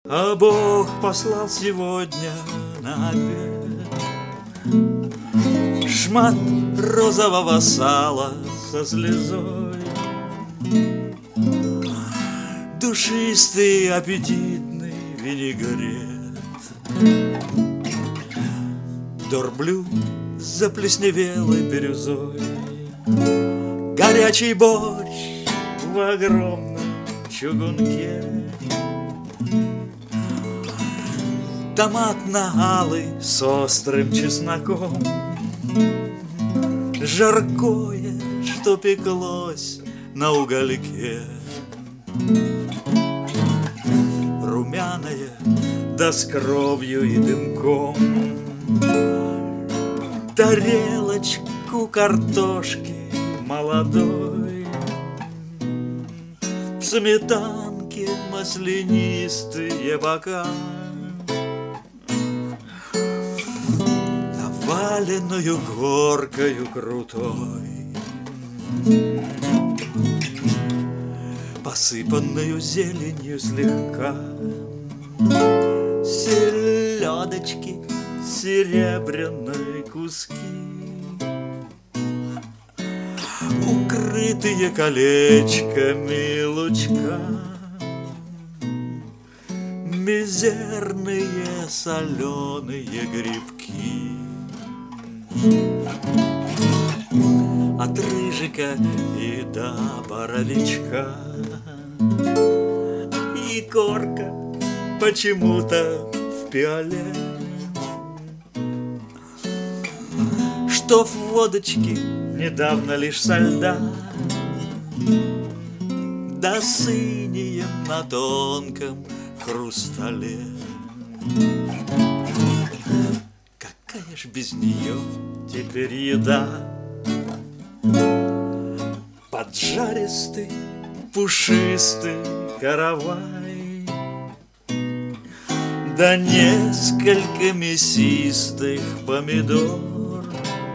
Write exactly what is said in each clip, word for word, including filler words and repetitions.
А Бог послал сегодня на обед шмат розового сала со слезой, душистый аппетитный винегрет, дорблю с заплесневелой бирюзой, горячий борщ в огромном чугунке, томатно-алый с острым чесноком, жаркое, что пеклось на угольке, румяное, да с кровью и дымком, тарелочку картошки молодой, сметанки маслянистые бока, наваленную горкою крутой, посыпанную зеленью слегка, селедочки серебряные куски, укрытые колечками лучка, мизерные соленые грибки. От рыжика и до боровичка, и корка почему-то в пиале, что в водочке недавно лишь со льда, да с инеем на тонком хрустале. Какая ж без нее теперь еда? Поджаристый, пушистый каравай, да несколько мясистых помидор.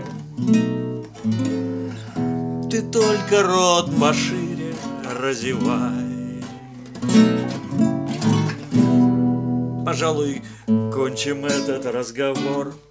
Ты только рот пошире разевай. Пожалуй, кончим этот разговор.